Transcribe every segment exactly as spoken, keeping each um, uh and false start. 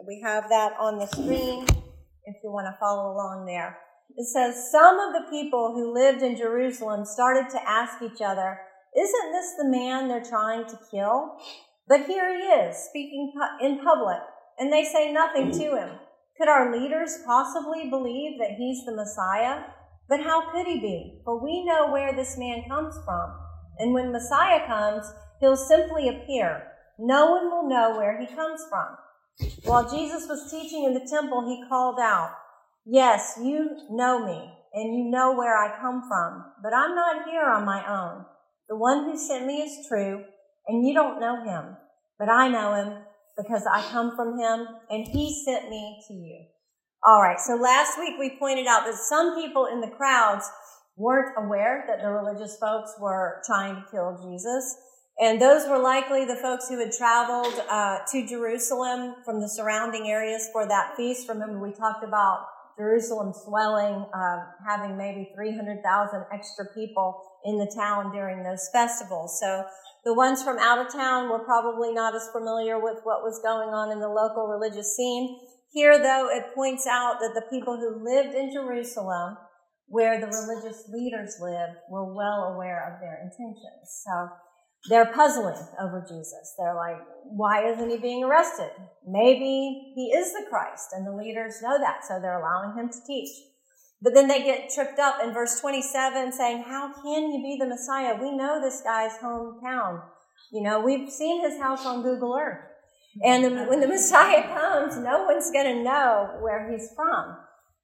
We have that on the screen if you want to follow along there. It says, some of the people who lived in Jerusalem started to ask each other, isn't this the man they're trying to kill? But here he is, speaking in public, and they say nothing to him. Could our leaders possibly believe that he's the Messiah? But how could he be? For we know where this man comes from. And when Messiah comes, he'll simply appear. No one will know where he comes from. While Jesus was teaching in the temple, he called out, yes, you know me, and you know where I come from, but I'm not here on my own. The one who sent me is true, and you don't know him, but I know him because I come from him, and he sent me to you. All right, so last week we pointed out that some people in the crowds weren't aware that the religious folks were trying to kill Jesus. And those were likely the folks who had traveled uh, to Jerusalem from the surrounding areas for that feast. Remember, we talked about Jerusalem swelling, uh, having maybe three hundred thousand extra people in the town during those festivals. So the ones from out of town were probably not as familiar with what was going on in the local religious scene. Here, though, it points out that the people who lived in Jerusalem, where the religious leaders lived, were well aware of their intentions. So they're puzzling over Jesus. They're like, why isn't he being arrested? Maybe he is the Christ, and the leaders know that, so they're allowing him to teach. But then they get tripped up in verse twenty-seven saying, how can you be the Messiah? We know this guy's hometown. You know, we've seen his house on Google Earth. And the, when the Messiah comes, no one's going to know where he's from.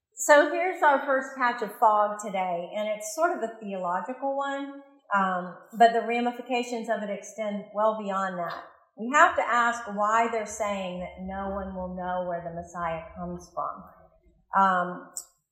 So here's our first patch of fog today, and it's sort of a theological one. Um, but the ramifications of it extend well beyond that. We have to ask why they're saying that no one will know where the Messiah comes from. Um,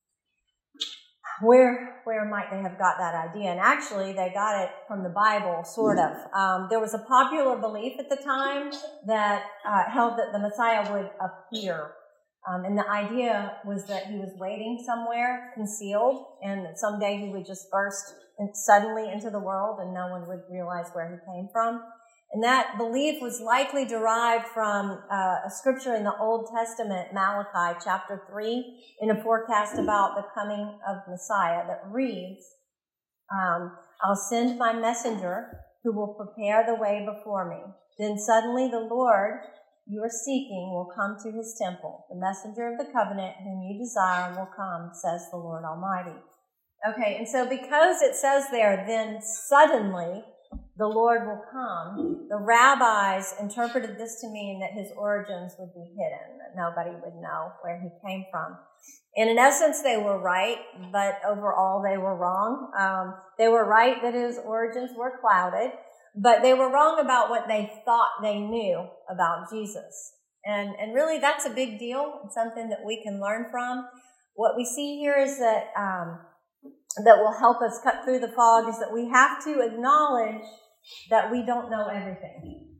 where where might they have got that idea? And actually, they got it from the Bible, sort of. Um, there was a popular belief at the time that uh, held that the Messiah would appear. Um, and the idea was that he was waiting somewhere, concealed, and that someday he would just burst suddenly into the world and no one would realize where he came from. And that belief was likely derived from uh, a scripture in the Old Testament, Malachi chapter three, in a forecast about the coming of Messiah that reads, um, I'll send my messenger who will prepare the way before me. Then suddenly the Lord you are seeking will come to his temple. The messenger of the covenant whom you desire will come, says the Lord Almighty. Okay, and so because it says there, then suddenly the Lord will come, the rabbis interpreted this to mean that his origins would be hidden, that nobody would know where he came from. And in essence, they were right, but overall they were wrong. Um, they were right that his origins were clouded, but they were wrong about what they thought they knew about Jesus. And, and really that's a big deal. It's something that we can learn from. What we see here is that, um, that will help us cut through the fog is that we have to acknowledge that we don't know everything.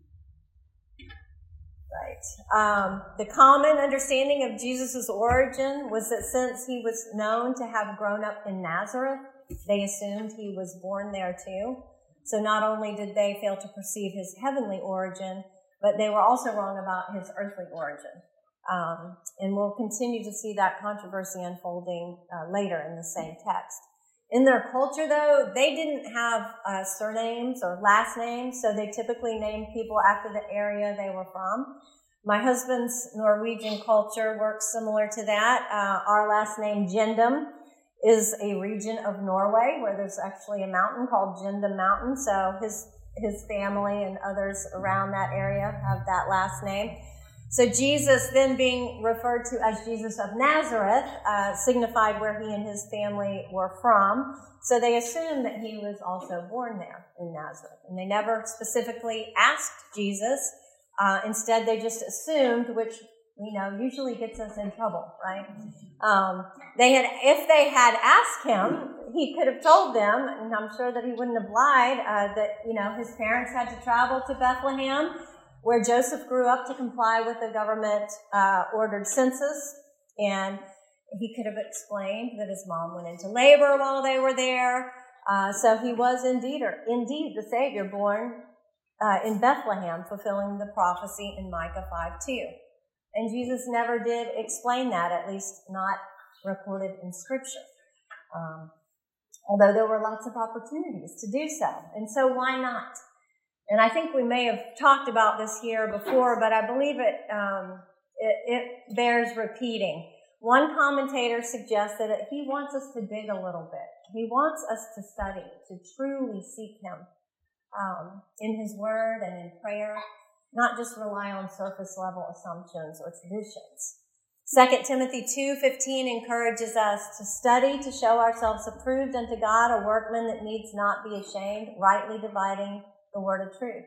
Right. Um, the common understanding of Jesus' origin was that since he was known to have grown up in Nazareth, they assumed he was born there too. So not only did they fail to perceive his heavenly origin, but they were also wrong about his earthly origin. Um, and we'll continue to see that controversy unfolding uh, later in the same text. In their culture, though, they didn't have uh, surnames or last names, so they typically named people after the area they were from. My husband's Norwegian culture works similar to that. Uh, our last name, Gendum, is a region of Norway where there's actually a mountain called Gendum Mountain, so his his family and others around that area have that last name. So Jesus, then being referred to as Jesus of Nazareth, uh, signified where he and his family were from. So they assumed that he was also born there in Nazareth. And they never specifically asked Jesus. Uh, instead, they just assumed, which, you know, usually gets us in trouble, right? Um, they had, if they had asked him, he could have told them, and I'm sure that he wouldn't have lied, uh, that, you know, his parents had to travel to Bethlehem, where Joseph grew up to comply with the government-ordered uh, census. And he could have explained that his mom went into labor while they were there. Uh, so he was indeed, or, indeed the Savior born uh, in Bethlehem, fulfilling the prophecy in Micah five two. And Jesus never did explain that, at least not recorded in Scripture. Um, although there were lots of opportunities to do so. And so why not? And I think we may have talked about this here before, but I believe it, um, it, it bears repeating. One commentator suggested that he wants us to dig a little bit. He wants us to study, to truly seek him um, in his word and in prayer, not just rely on surface level assumptions or traditions. Second Timothy two fifteen encourages us to study to show ourselves approved unto God, a workman that needs not be ashamed, rightly dividing the word of truth.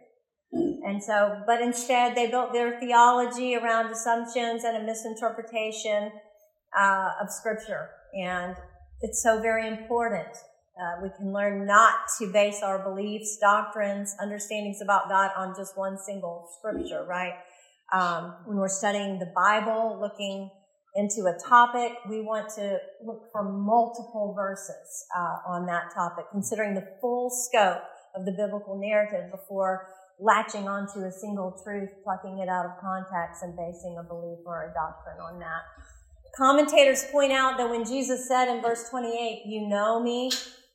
And so, but instead they built their theology around assumptions and a misinterpretation uh, of Scripture. And it's so very important. Uh, we can learn not to base our beliefs, doctrines, understandings about God on just one single Scripture, right? Um, when we're studying the Bible, looking into a topic, we want to look for multiple verses uh, on that topic, considering the full scope of the biblical narrative before latching onto a single truth, plucking it out of context, and basing a belief or a doctrine on that. Commentators point out that when Jesus said in verse twenty-eight, "You know me,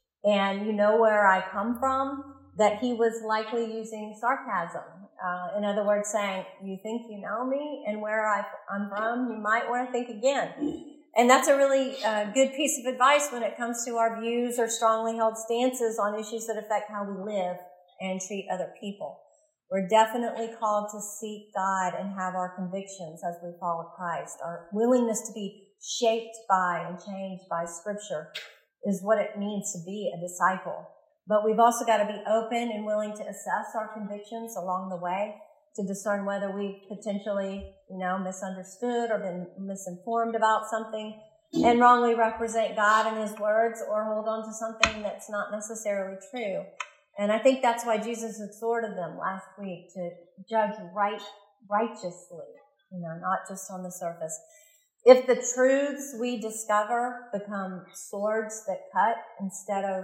and you know where I come from," that he was likely using sarcasm. Uh, in other words, saying, you think you know me and where I, I'm from, you might want to think again. And that's a really uh, good piece of advice when it comes to our views or strongly held stances on issues that affect how we live and treat other people. We're definitely called to seek God and have our convictions as we follow Christ. Our willingness to be shaped by and changed by Scripture is what it means to be a disciple. But we've also got to be open and willing to assess our convictions along the way to discern whether we potentially, you know, misunderstood or been misinformed about something and wrongly represent God and his words or hold on to something that's not necessarily true. And I think that's why Jesus exhorted them last week to judge right, righteously, you know, not just on the surface. If the truths we discover become swords that cut instead of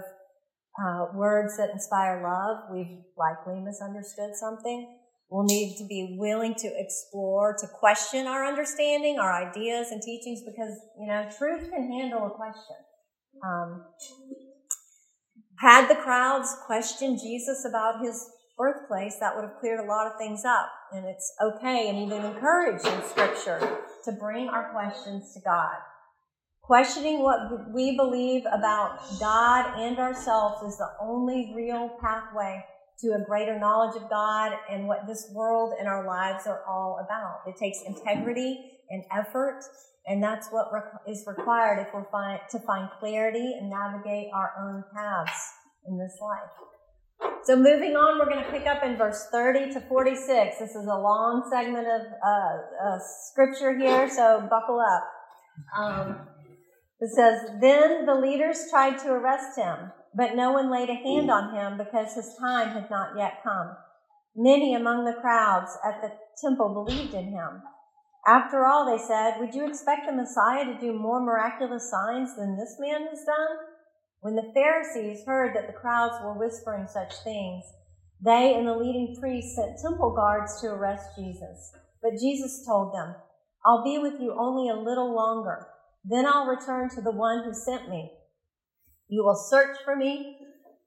uh, words that inspire love, we've likely misunderstood something. We'll need to be willing to explore, to question our understanding, our ideas and teachings, because, you know, truth can handle a question. Um, had the crowds questioned Jesus about his birthplace, that would have cleared a lot of things up. And it's okay and even encouraged in Scripture to bring our questions to God. Questioning what we believe about God and ourselves is the only real pathway to a greater knowledge of God and what this world and our lives are all about. It takes integrity and effort, and that's what is required if we're find, to find clarity and navigate our own paths in this life. So moving on, we're going to pick up in verse thirty to forty-six. This is a long segment of uh, uh, Scripture here, so buckle up. Um, it says, "Then the leaders tried to arrest him, but no one laid a hand on him because his time had not yet come. Many among the crowds at the temple believed in him. After all, they said, would you expect the Messiah to do more miraculous signs than this man has done?" When the Pharisees heard that the crowds were whispering such things, they and the leading priests sent temple guards to arrest Jesus. But Jesus told them, "I'll be with you only a little longer. Then I'll return to the one who sent me. You will search for me,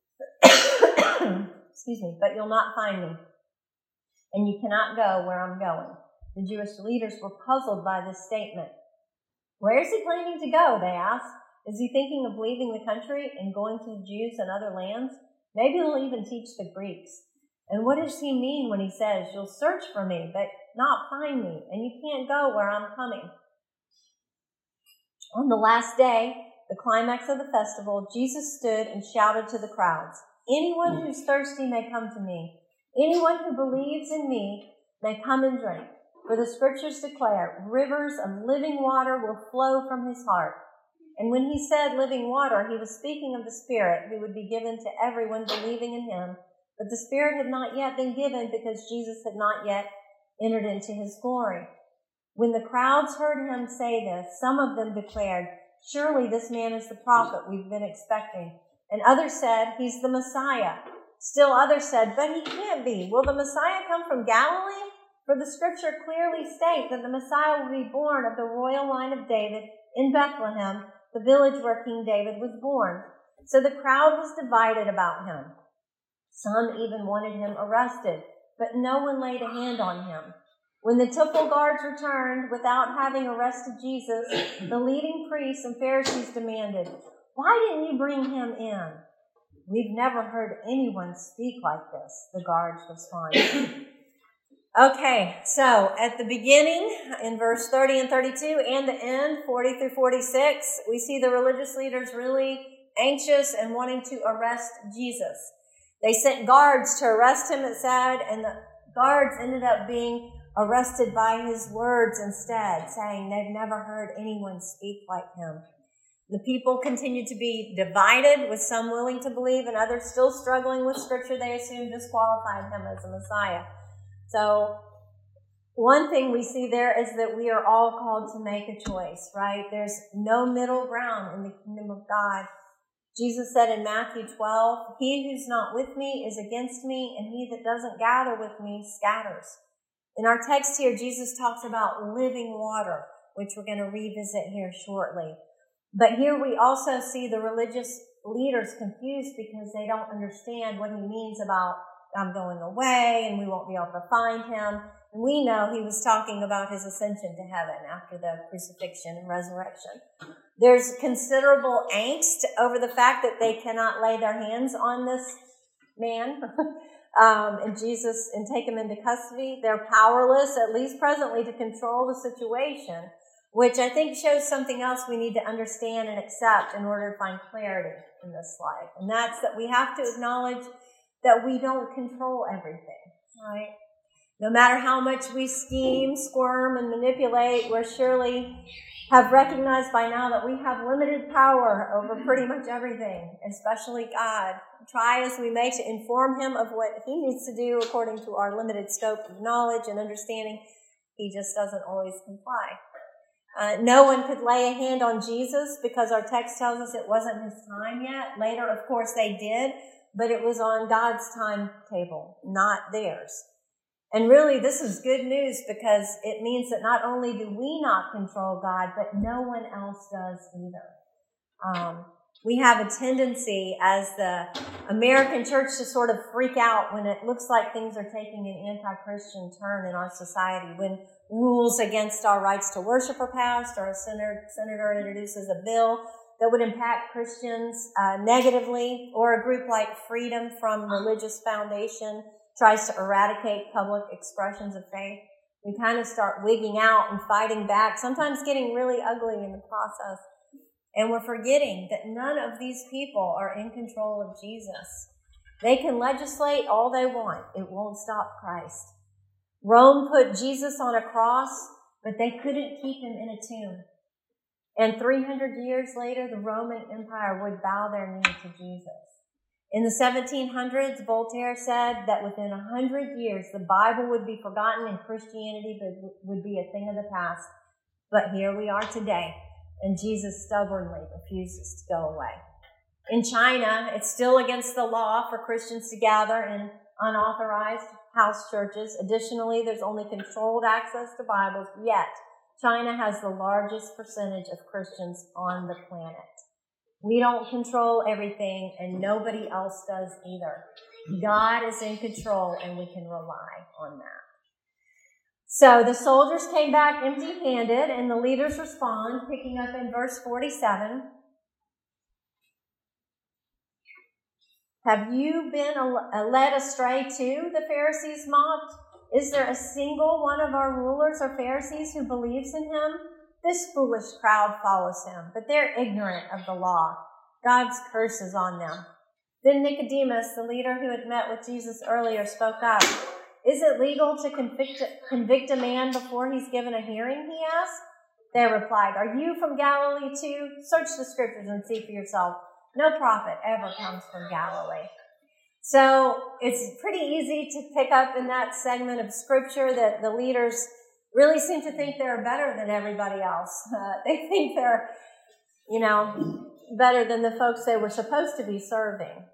excuse me, but you'll not find me. And you cannot go where I'm going." The Jewish leaders were puzzled by this statement. "Where is he planning to go?" they asked. "Is he thinking of leaving the country and going to the Jews and other lands? Maybe he'll even teach the Greeks. And what does he mean when he says, you'll search for me, but not find me, and you can't go where I'm coming?" On the last day, the climax of the festival, Jesus stood and shouted to the crowds, "Anyone who's thirsty may come to me. Anyone who believes in me may come and drink. For the Scriptures declare, rivers of living water will flow from his heart." And when he said living water, he was speaking of the Spirit who would be given to everyone believing in him. But the Spirit had not yet been given because Jesus had not yet entered into his glory. When the crowds heard him say this, some of them declared, "Surely this man is the prophet we've been expecting." And others said, "He's the Messiah." Still others said, "But he can't be. Will the Messiah come from Galilee? For the scripture clearly states that the Messiah will be born of the royal line of David in Bethlehem, the village where King David was born. So the crowd was divided about him. Some even wanted him arrested, but no one laid a hand on him. When the temple guards returned without having arrested Jesus, the leading priests and Pharisees demanded, "Why didn't you bring him in?" "We've never heard anyone speak like this," the guards responded. Okay, so at the beginning, in verse thirty and thirty-two, and the end, forty through forty-six, we see the religious leaders really anxious and wanting to arrest Jesus. They sent guards to arrest him, it said, and the guards ended up being arrested by his words instead, saying they've never heard anyone speak like him. The people continued to be divided, with some willing to believe and others still struggling with scripture they assumed disqualified him as a Messiah. So one thing we see there is that we are all called to make a choice, right? There's no middle ground in the kingdom of God. Jesus said in Matthew twelve, "He who's not with me is against me, and he that doesn't gather with me scatters." In our text here, Jesus talks about living water, which we're going to revisit here shortly. But here we also see the religious leaders confused because they don't understand what he means about I'm going away and we won't be able to find him. And we know he was talking about his ascension to heaven after the crucifixion and resurrection. There's considerable angst over the fact that they cannot lay their hands on this man um, and Jesus and take him into custody. They're powerless, at least presently, to control the situation, which I think shows something else we need to understand and accept in order to find clarity in this life. And that's that we have to acknowledge that we don't control everything, right? No matter how much we scheme, squirm, and manipulate, we surely have recognized by now that we have limited power over pretty much everything, especially God. Try as we may to inform him of what he needs to do according to our limited scope of knowledge and understanding, he just doesn't always comply. Uh, no one could lay a hand on Jesus because our text tells us it wasn't his time yet. Later, of course, they did, but it was on God's timetable, not theirs. And really, this is good news because it means that not only do we not control God, but no one else does either. Um, we have a tendency as the American church to sort of freak out when it looks like things are taking an anti-Christian turn in our society, when rules against our rights to worship are passed, or a senator, senator introduces a bill that would impact Christians uh, negatively, or a group like Freedom from Religious Foundation tries to eradicate public expressions of faith. We kind of start wigging out and fighting back, sometimes getting really ugly in the process. And we're forgetting that none of these people are in control of Jesus. They can legislate all they want. It won't stop Christ. Rome put Jesus on a cross, but they couldn't keep him in a tomb. And three hundred years later, the Roman Empire would bow their knee to Jesus. In the seventeen hundreds, Voltaire said that within one hundred years, the Bible would be forgotten and Christianity would be a thing of the past. But here we are today, and Jesus stubbornly refuses to go away. In China, it's still against the law for Christians to gather in unauthorized house churches. Additionally, there's only controlled access to Bibles, yet China has the largest percentage of Christians on the planet. We don't control everything, and nobody else does either. God is in control, and we can rely on that. So the soldiers came back empty-handed, and the leaders respond, picking up in verse forty-seven. Have you been led astray too? The Pharisees mocked. Is there a single one of our rulers or Pharisees who believes in him? This foolish crowd follows him, but they're ignorant of the law. God's curse is on them. Then Nicodemus, the leader who had met with Jesus earlier, spoke up. Is it legal to convict, convict a man before he's given a hearing, he asked. They replied, are you from Galilee too? Search the scriptures and see for yourself. No prophet ever comes from Galilee. So it's pretty easy to pick up in that segment of scripture that the leaders really seem to think they're better than everybody else. Uh, they think they're, you know, better than the folks they were supposed to be serving.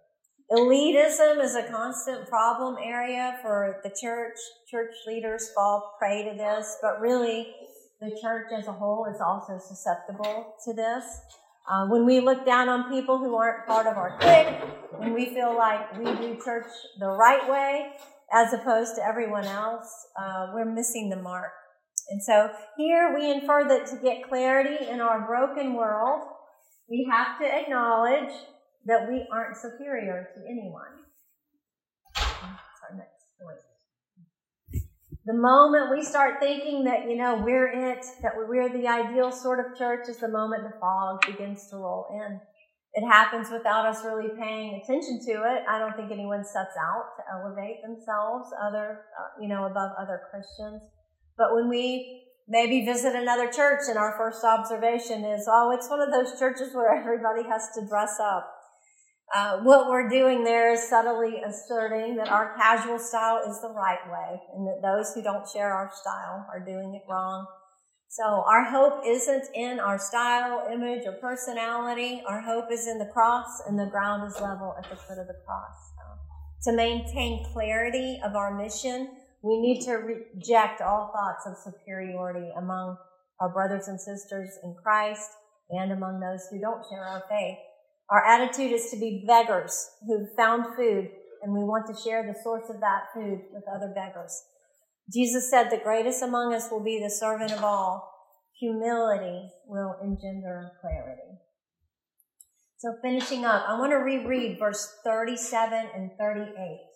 Elitism is a constant problem area for the church. Church leaders fall prey to this, but really the church as a whole is also susceptible to this. Uh, when we look down on people who aren't part of our clique, when we feel like we do church the right way as opposed to everyone else, uh, we're missing the mark. And so here we infer that to get clarity in our broken world, we have to acknowledge that we aren't superior to anyone. That's our next point. The moment we start thinking that, you know, we're it, that we're the ideal sort of church, is the moment the fog begins to roll in. It happens without us really paying attention to it. I don't think anyone sets out to elevate themselves other, uh, you know, above other Christians. But when we maybe visit another church and our first observation is, oh, it's one of those churches where everybody has to dress up. Uh, what we're doing there is subtly asserting that our casual style is the right way and that those who don't share our style are doing it wrong. So our hope isn't in our style, image, or personality. Our hope is in the cross, and the ground is level at the foot of the cross. So, to maintain clarity of our mission, we need to reject all thoughts of superiority among our brothers and sisters in Christ and among those who don't share our faith. Our attitude is to be beggars who've found food, and we want to share the source of that food with other beggars. Jesus said the greatest among us will be the servant of all. Humility will engender clarity. So finishing up, I want to reread verse thirty-seven and thirty-eight.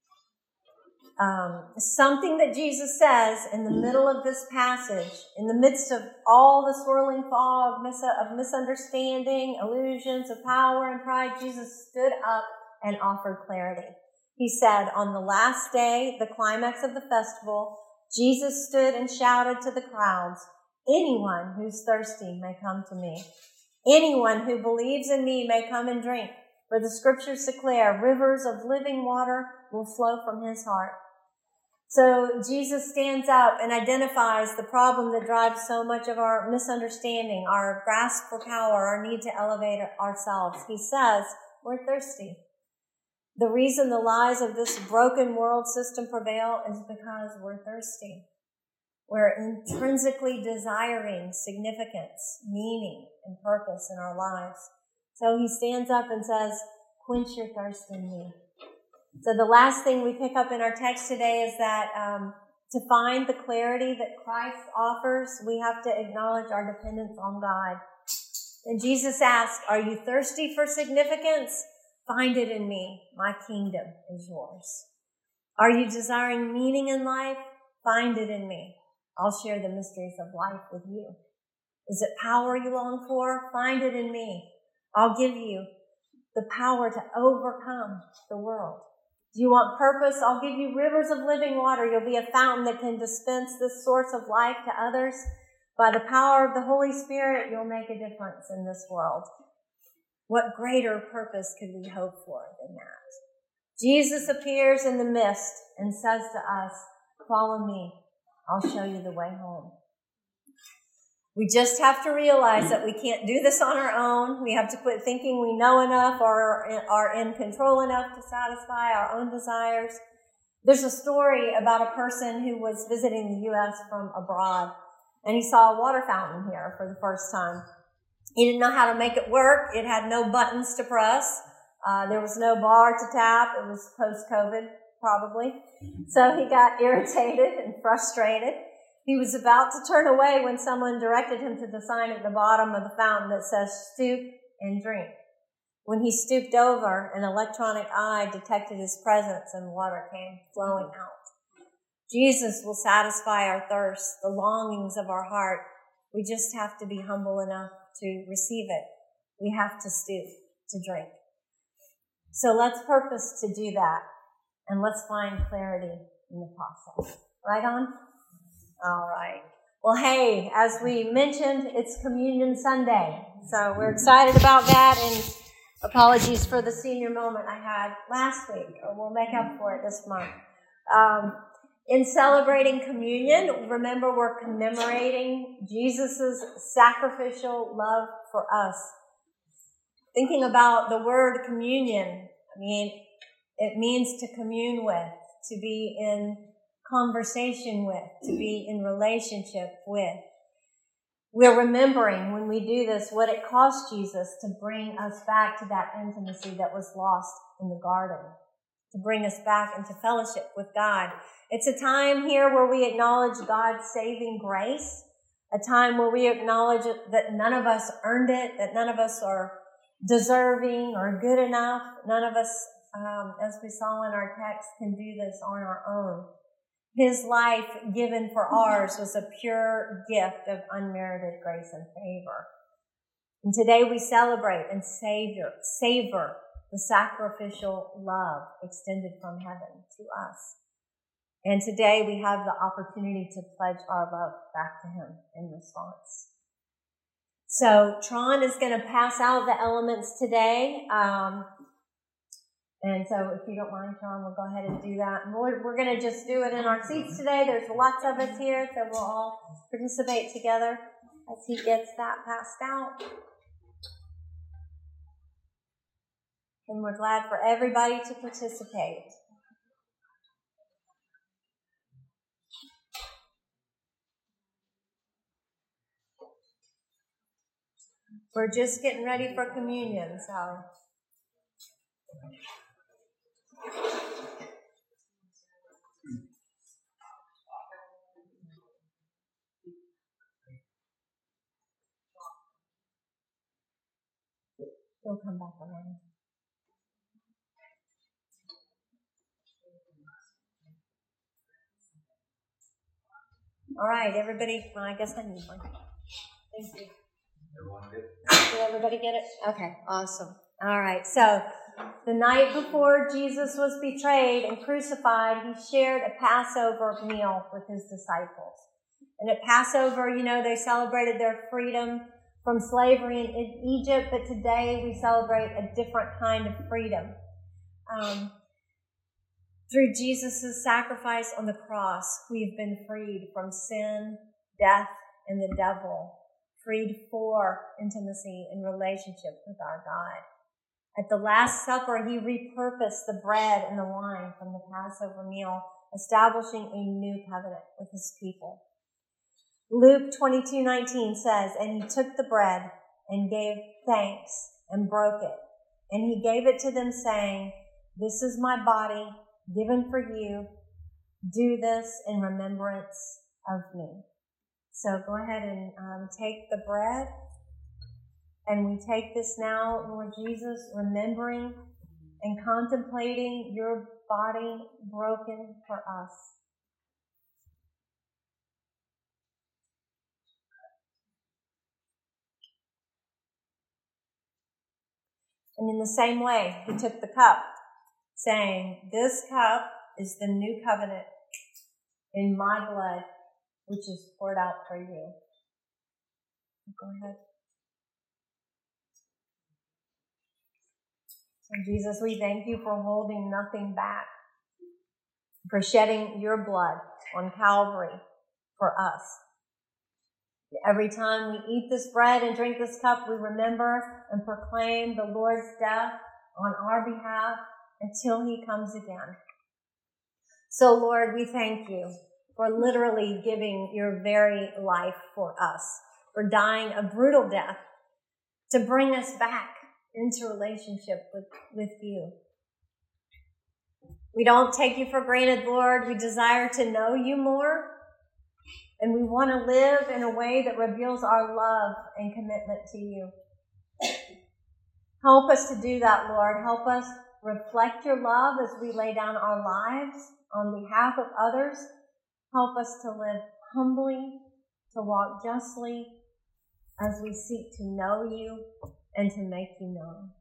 Um, something that Jesus says in the middle of this passage, in the midst of all the swirling fog mis- of misunderstanding, illusions of power and pride, Jesus stood up and offered clarity. He said, on the last day, the climax of the festival, Jesus stood and shouted to the crowds, anyone who's thirsty may come to me. Anyone who believes in me may come and drink, for the scriptures declare rivers of living water will flow from his heart. So Jesus stands up and identifies the problem that drives so much of our misunderstanding, our grasp for power, our need to elevate ourselves. He says, we're thirsty. The reason the lies of this broken world system prevail is because we're thirsty. We're intrinsically desiring significance, meaning, and purpose in our lives. So he stands up and says, quench your thirst in me. So the last thing we pick up in our text today is that um, to find the clarity that Christ offers, we have to acknowledge our dependence on God. And Jesus asked, are you thirsty for significance? Find it in me. My kingdom is yours. Are you desiring meaning in life? Find it in me. I'll share the mysteries of life with you. Is it power you long for? Find it in me. I'll give you the power to overcome the world. Do you want purpose? I'll give you rivers of living water. You'll be a fountain that can dispense this source of life to others. By the power of the Holy Spirit, you'll make a difference in this world. What greater purpose could we hope for than that? Jesus appears in the mist and says to us, follow me. I'll show you the way home. We just have to realize that we can't do this on our own. We have to quit thinking we know enough or are in control enough to satisfy our own desires. There's a story about a person who was visiting the U S from abroad, and he saw a water fountain here for the first time. He didn't know how to make it work. It had no buttons to press. Uh, there was no bar to tap. It was post-COVID, probably. So he got irritated and frustrated. He was about to turn away when someone directed him to the sign at the bottom of the fountain that says, stoop and drink. When he stooped over, an electronic eye detected his presence and water came flowing out. Jesus will satisfy our thirst, the longings of our heart. We just have to be humble enough to receive it. We have to stoop to drink. So let's purpose to do that, and let's find clarity in the process. Right on? All right. Well, hey, as we mentioned, it's Communion Sunday, so we're excited about that, and apologies for the senior moment I had last week, or we'll make up for it this month. Um, in celebrating communion, remember we're commemorating Jesus' sacrificial love for us. Thinking about the word communion, I mean, It means to commune with, to be in conversation with, to be in relationship with. We're remembering when we do this what it cost Jesus to bring us back to that intimacy that was lost in the garden, to bring us back into fellowship with God. It's a time here where we acknowledge God's saving grace, a time where we acknowledge that none of us earned it, that none of us are deserving or good enough. None of us, um, as we saw in our text, can do this on our own. His life given for ours was a pure gift of unmerited grace and favor. And today we celebrate and savor, savor the sacrificial love extended from heaven to us. And today we have the opportunity to pledge our love back to him in response. So Tron is going to pass out the elements today. Um, And so if you don't mind, Sean, we'll go ahead and do that. And we're, we're going to just do it in our seats today. There's lots of us here, so we'll all participate together as he gets that passed out. And we're glad for everybody to participate. We're just getting ready for communion, so... He'll come back around. All right, everybody. Well, I guess I need one. Thank you. Did everybody get it? Okay, awesome. All right, so the night before Jesus was betrayed and crucified, he shared a Passover meal with his disciples. And at Passover, you know, they celebrated their freedom from slavery in Egypt, but today we celebrate a different kind of freedom. Um, through Jesus' sacrifice on the cross, we've been freed from sin, death, and the devil, freed for intimacy and relationship with our God. At the Last Supper, he repurposed the bread and the wine from the Passover meal, establishing a new covenant with his people. Luke twenty-two nineteen says, "And he took the bread and gave thanks and broke it. And he gave it to them, saying, 'This is my body given for you. Do this in remembrance of me.'" So go ahead and um, take the bread. And we take this now, Lord Jesus, remembering and contemplating your body broken for us. And in the same way, he took the cup, saying, "This cup is the new covenant in my blood, which is poured out for you." Go ahead. So Jesus, we thank you for holding nothing back, for shedding your blood on Calvary for us. Every time we eat this bread and drink this cup, we remember and proclaim the Lord's death on our behalf until he comes again. So, Lord, we thank you for literally giving your very life for us, for dying a brutal death to bring us back into relationship with, with you. We don't take you for granted, Lord. We desire to know you more. And we want to live in a way that reveals our love and commitment to you. Help us to do that, Lord. Help us reflect your love as we lay down our lives on behalf of others. Help us to live humbly, to walk justly as we seek to know you and to make you known.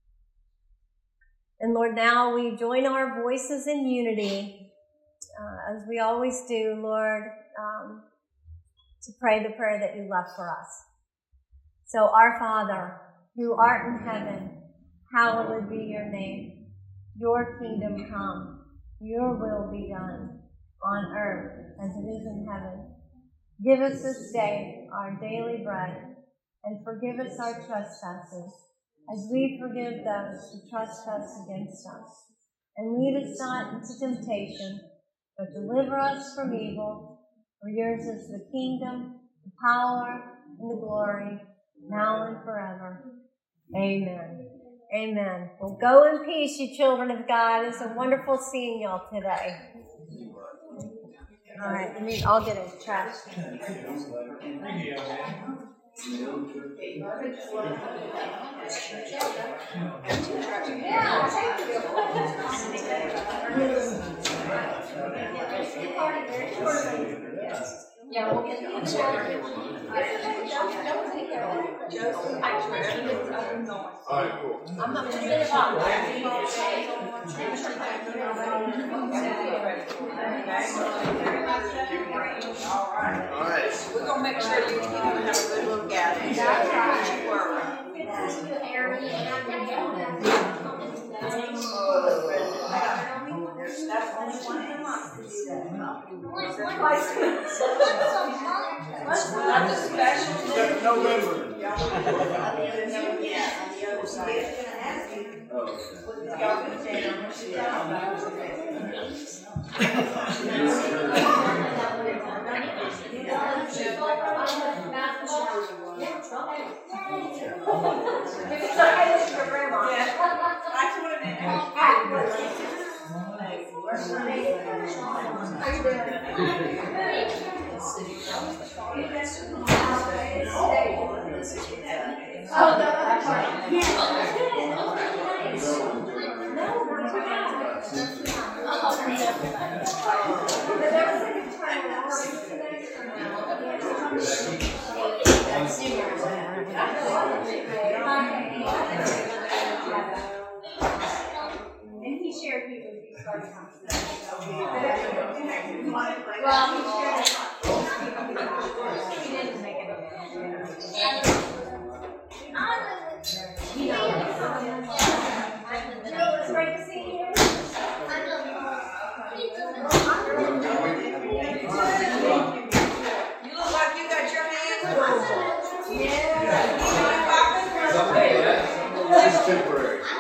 And Lord, now we join our voices in unity, uh, as we always do, Lord, um, to pray the prayer that you left for us. So, our Father, who art in heaven, hallowed be your name. Your kingdom come, your will be done, on earth as it is in heaven. Give us this day our daily bread, and forgive us our trespasses, as we forgive those who trespass against us. and lead us not into temptation, but deliver us from evil. For yours is the kingdom, the power, and the glory, now and forever. Amen. Amen. Well, go in peace, you children of God. It's a wonderful seeing y'all today. All right, let me, I'll get a trash. Yeah, we'll get the inside. All right, cool. I'm not going to get it up. All right. We're going to make sure you have a good look at it. That's right. That's only one a month to do that. That's a special thing. November. Yeah, on the other side. What y'all gonna say on this? Oh, that's right. Yeah. And he shared people who started well, he shared he didn't make it. You know, it's great to see you. You look like you got your hands full. Yeah. This is temporary. Oh,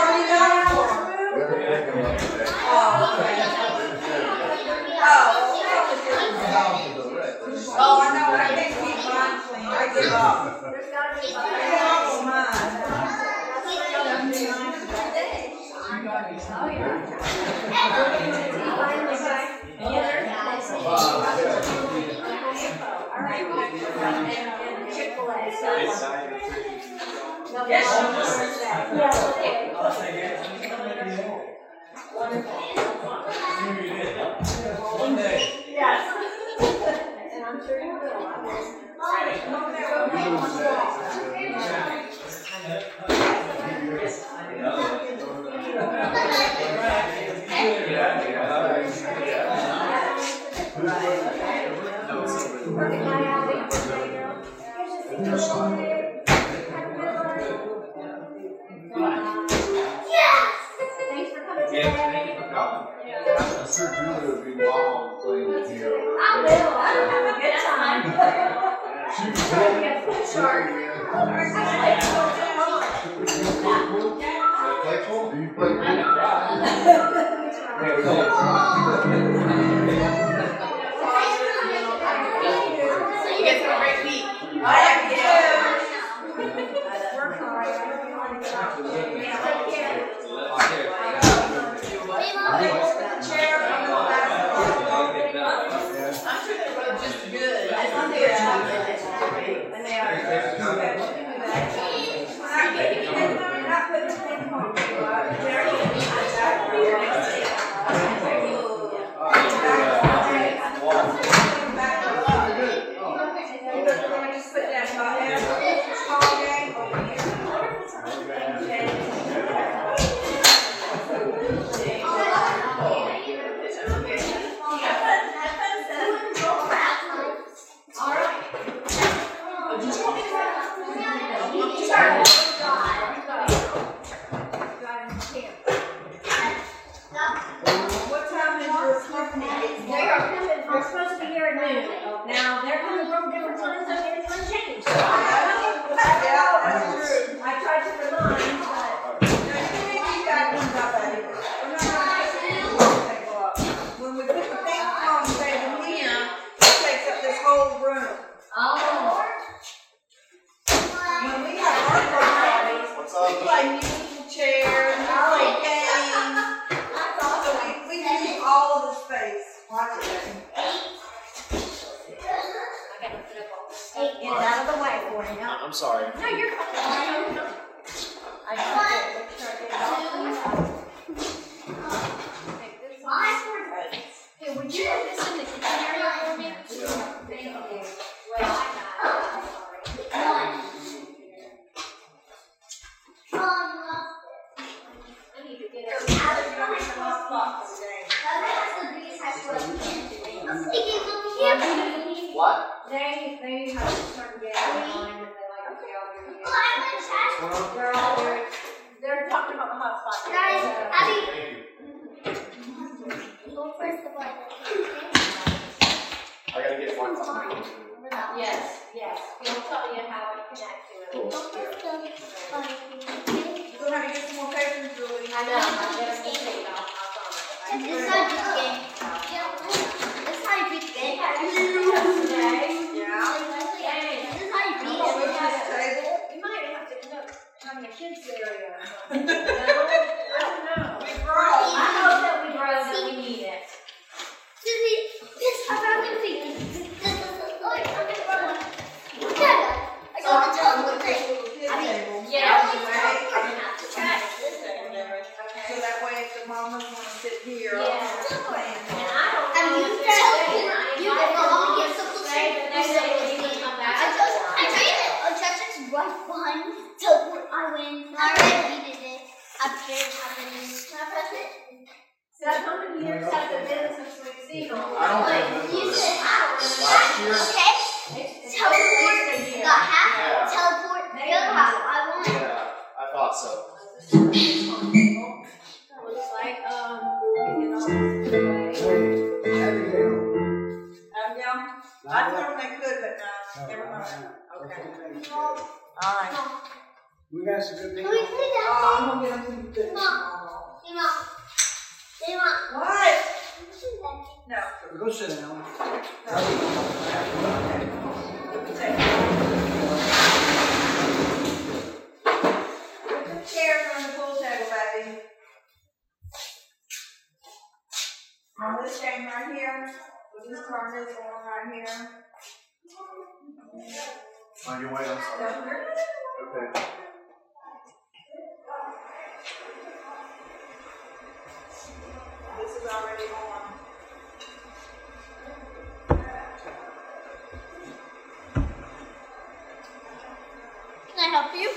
I know. I can't keep mine clean. I give up. There's got to be Oh, mine. Yes. And I'm sure you will. Thanks for coming today. I'm sure Julie would be wild playing with you. I will. I don't have a good time. She was Shark. playful. Do you play good? You get some great meat. I I'm sure they were just good. I think they're chocolate. And they are. Now, they're coming from different times, so it's going to change. I tried to remind, but... You got one up at it. We're not out of the way for you. I'm sorry. No, you're fine. I just have to make sure I get it all cleaned up. Take this one. Hey, would you put this in the kitchen area for me? Thank you. Well, I got it. I'm sorry. I need to get it. What? They, they have a certain game online that they like to see all their videos. Well, I want to chat. They're all very, they're talking about the hotspot. Guys, Abby. Go first the button. I gotta get one. Yes, yes. He'll tell you how it connects to it. Go first the button. We're gonna get some more papers, Julie. I know, I'm gonna take it off, I'll promise. This is not a big game. This is not a big game. Yeah. This is how you beat We'll move it. this table. You might have to end up having a kids area or something. No, I don't know. We I grow. hope that we grow that we need it. Susie, this I found the thing. This is oh, it's not gonna run. Look at it. I got the telephone thing. I mean, Yeah, only you right. right. I'm gonna have to try this So Okay. that way if the mamas wanna sit here. Yeah. I'll And plan. I don't And know you if can they're tell staying. you- I you invited can them go all get to some stay, but they said they didn't come back. I just, I tried it. I tried it right behind me. Teleport. I win. I already needed it. Upstairs happening. Can I press it? So how many years has it been since we've seen all I don't this? remember You this. said I don't remember. Last year? Okay. It's- it's Teleport. been at least a year. Got half. Yeah. Teleport. The other half. I won. Yeah, I thought so. Looks like, um, we can all away. Abigail? I told them they could, but no, never mind. Okay. All right. We got some good Can people. we play Oh, that I'm gonna get them some good. Mom. thing? Mom. Hey, Mom. What? Can we play that thing? No. Go sit down. Put the chairs on the pool table, baby. Now this thing right here, we'll just turn this on right here. On your way, I'm sorry. Okay. This is already on. Can I help you?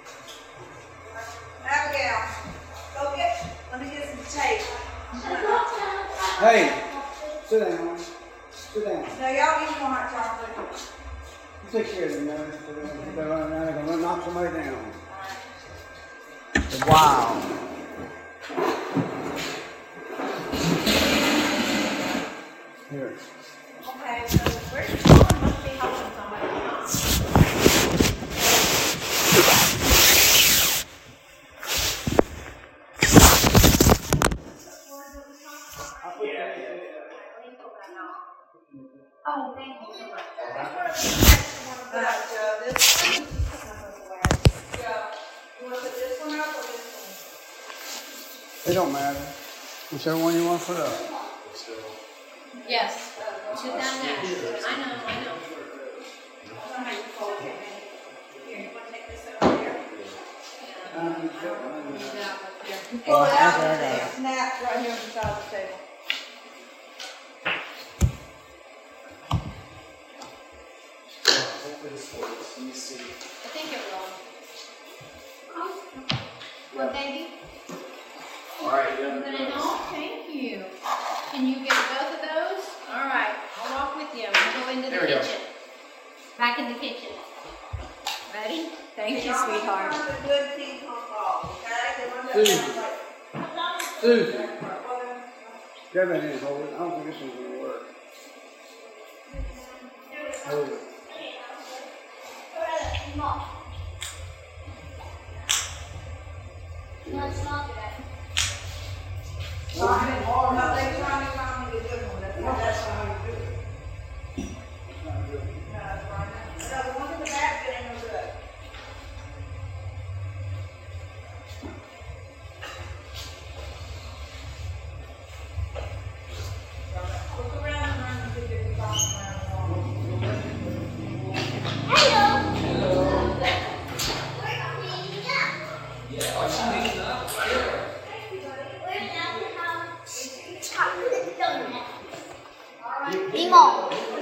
Abigail, go get, let me get some tape. Hey, sit down. Sit down. No, y'all eat more hot chocolate. You take care of them, man. They're running around, they're gonna knock somebody down. Wow. Here. Okay, so where's the phone? Must be helping somebody else. Oh, thank you so much. But, uh, this one, yeah, you wanna put this one up or this one? It don't matter. Whichever one you want to put up. Yes, sit down there. I know, I know. Here, you wanna take this over here? Um, Pull it out okay, I got and it. it snaps right here beside the table. Hopefully this works. Let me see. I think it will. What, baby? Alright, You're gonna know? Thank you. Can you get both of those? All right, I'll walk with you. We'll go into the There we go. kitchen. Back in the kitchen. Ready? Thank you, Y'all sweetheart. want the good ping pong ball, okay? They want that Susan. down like- Susan, Well, grab that hand, hold it. I don't think this one's gonna work. Hold it. Mom. No, it's not good. No, they trying to find me a good one. That's what that's how you do it. No, that's right. No, the one in the back, that ain't no good. Look around and learn to do your thoughts around the wall. Hello. City Mall.